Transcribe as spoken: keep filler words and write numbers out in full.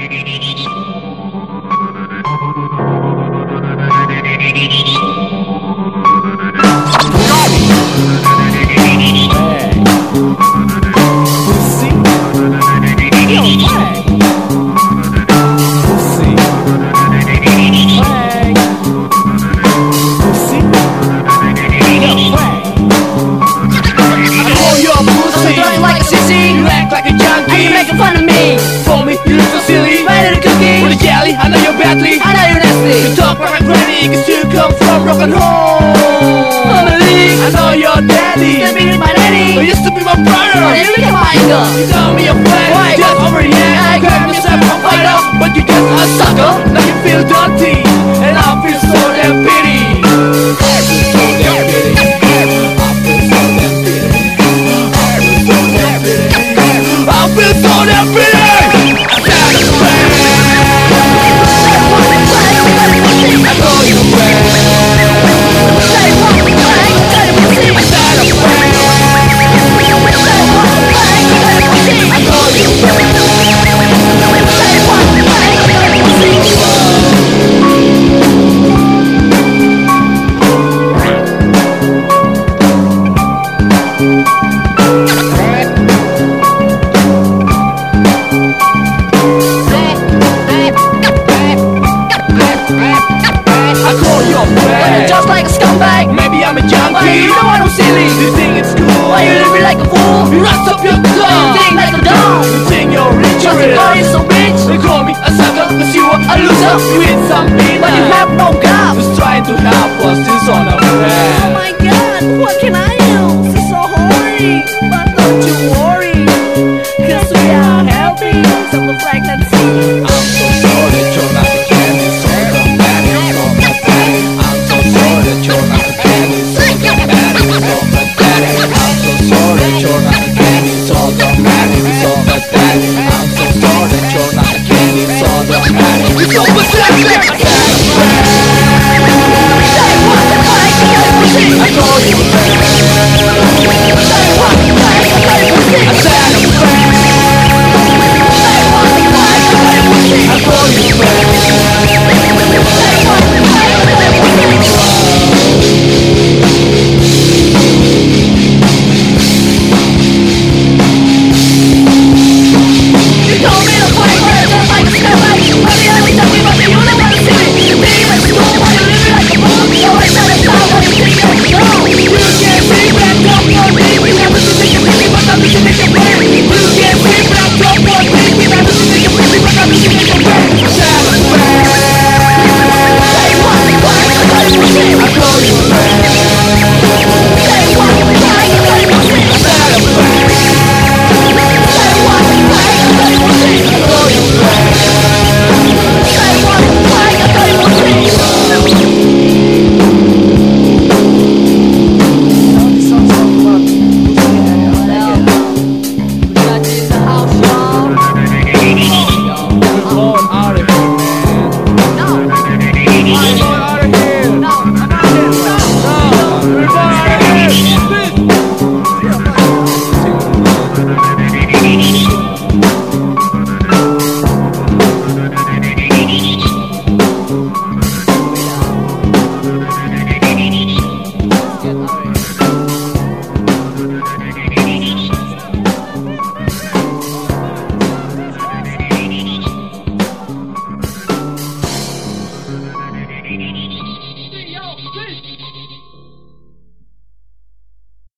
Making fun of me. For me, you look so silly. Ready to cookie. With a jelly, I know you're badly. I know you're nasty. You talk like a granny, cause you come from broken home. Family. I know your daddy. Used to be my daddy. But used to be my brother. But you became my anger. You tell me a friend, Why? just over the end. I Grab yourself a fighter, but you just a sucker. Now you feel dirty, and I feel so damn pity. I feel so damn pity. I feel so damn pity. I feel so damn pity. Just like a scumbag. Maybe I'm a junkie. Why you know I'm silly? You think it's cool? Why you leave me like a fool? You rust up your